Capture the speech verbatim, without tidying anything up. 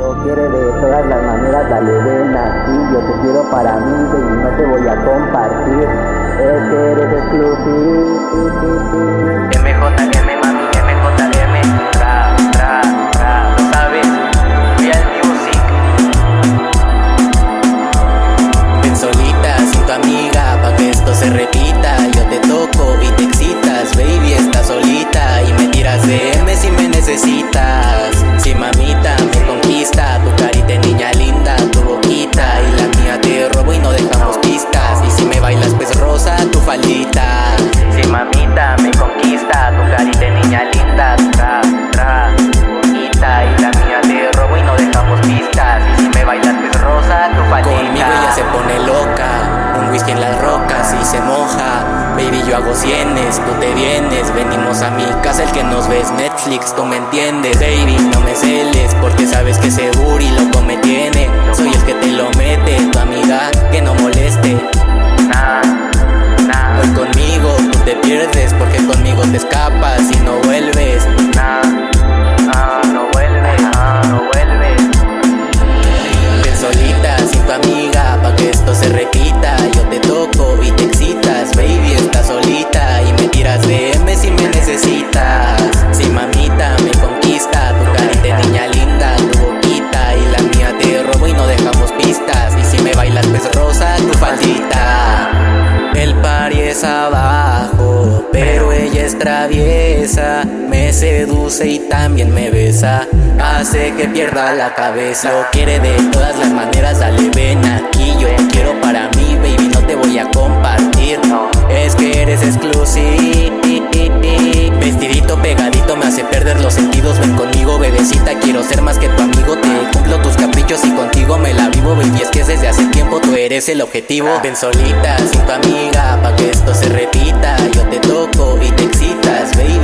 Lo quiere de todas las maneras, dale ven aquí. Yo te quiero para mí, baby, no te voy a compartir. Es que eres exclusivo. M J M, mami, M J M. Tra, tra, tra, lo sabes. Real Music. Ven solita, sin tu amiga, pa' que esto se repita. Yo te toco y te excitas, baby, estás solita. Y me tiras de M si me necesitas. Si mamita me conquista, tu carita de niña linda, tu boquita y la mía te robo y no dejamos pistas. Y si me bailas pues rosa, tu faldita. Si mamita me conquista, tu carita de niña linda, tra, tra, boquita y la mía te robo y no dejamos pistas. Y si me bailas pues rosa, tu faldita. Conmigo ella se pone loca, un whisky en las rocas y se moja. Baby, yo hago cienes, tú te vienes. Venimos a mi casa, el que nos ves Netflix, tú me entiendes. Baby, no me celes, porque sabes que ese booty loco me tiene. Soy el que te lo mete, tu amiga que no moleste. Nah, nah. Hoy conmigo tú te pierdes, porque conmigo te escapas y no vuelves. Nah, nah, no vuelves, nah, no vuelves. Ven solita, sin tu amiga, pa' que esto se repita. Yo te toco y te excitas, baby, estás solita. Y me tiras de M si me necesitas. Si mamita me conquista, tu carita de niña linda, tu boquita y la mía te robo y no dejamos pistas. Y si me bailas pues rosa, tu faldita. El party es abajo, pero ella es traviesa. Me seduce y también me besa, hace que pierda la cabeza. Lo quiere de todas las maneras, dale ven aquí. Yo te quiero para mí, baby, no te voy a compartir. Es que eres exclusivo. Vestidito pegadito me hace perder los sentidos. Ven conmigo, bebecita, quiero ser más que tu amigo. Te cumplo tus caprichos y contigo me la vivo, baby, es que desde hace tiempo tú eres el objetivo. Ven solita, sin tu amiga, pa' que esto se repita. Yo te toco y te excitas, baby,